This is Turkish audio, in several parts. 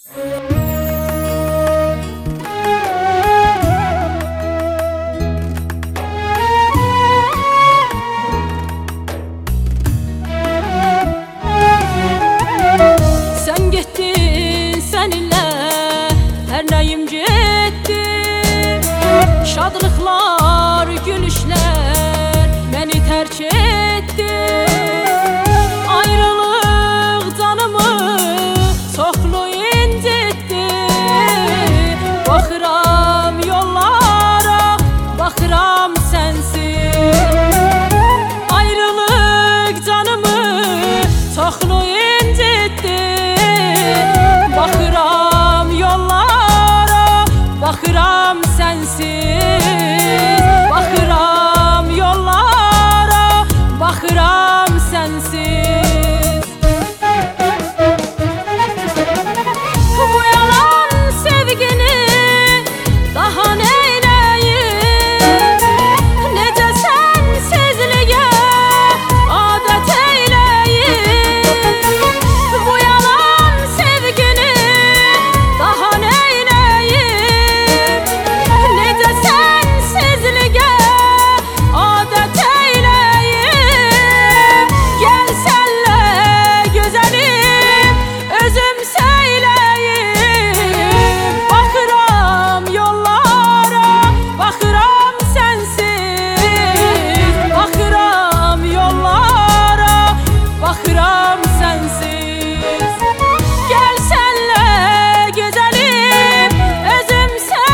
Sen gittin seninle her neyim gitti. Şadlıklar, gülüşler beni terk etti. Ayrılık canımı çoxlu incitti. Bakıram yollara, bakıram sensiz. Ayrılık canımı çoxlu incitti. Bakıram yollara, bakıram sensiz. Bakıram yollara, bakıram sensiz. Bu yalan sevgini daha neyleyim? Nece sensizliğe adet eyleyim? Bu yalan sevgini daha neyleyim? Nece sensizliğe adet eyleyim? Gel senle güzelim özüm söyleyim. Bakıram yollara, bakıram sensiz. Bakıram yollara, bakıram sensiz. Gel senle güzelim özüm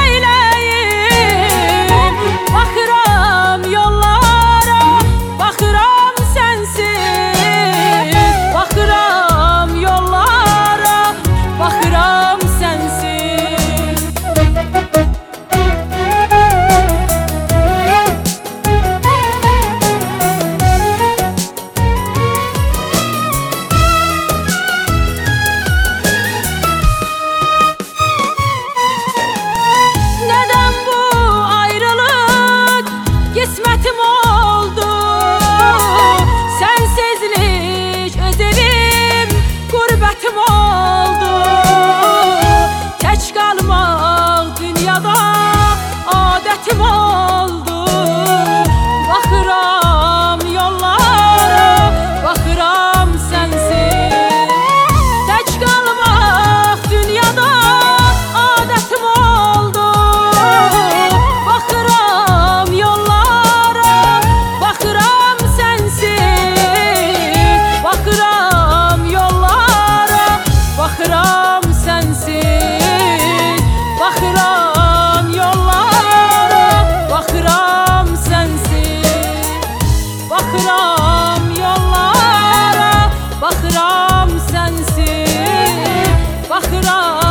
söyleyim. Bakıram yollara, bakıram sensiz. Bakıram yollara, bakıram sensiz. Neden bu ayrılık kısmetim oldu? Sensizlik öz evim, gurbetim oldu. Teç kalmak dünyada adetim oldu. Bakıram yollara, bakıram sensiz. Teç kalmak dünyada adetim oldu. Bakıram yollara, bakıram sensiz. Bakıram yollara, bakıram sensiz. Bakıram yollara, bakıram sensiz. Bakıram yollara, bakıram sensiz. Bakıram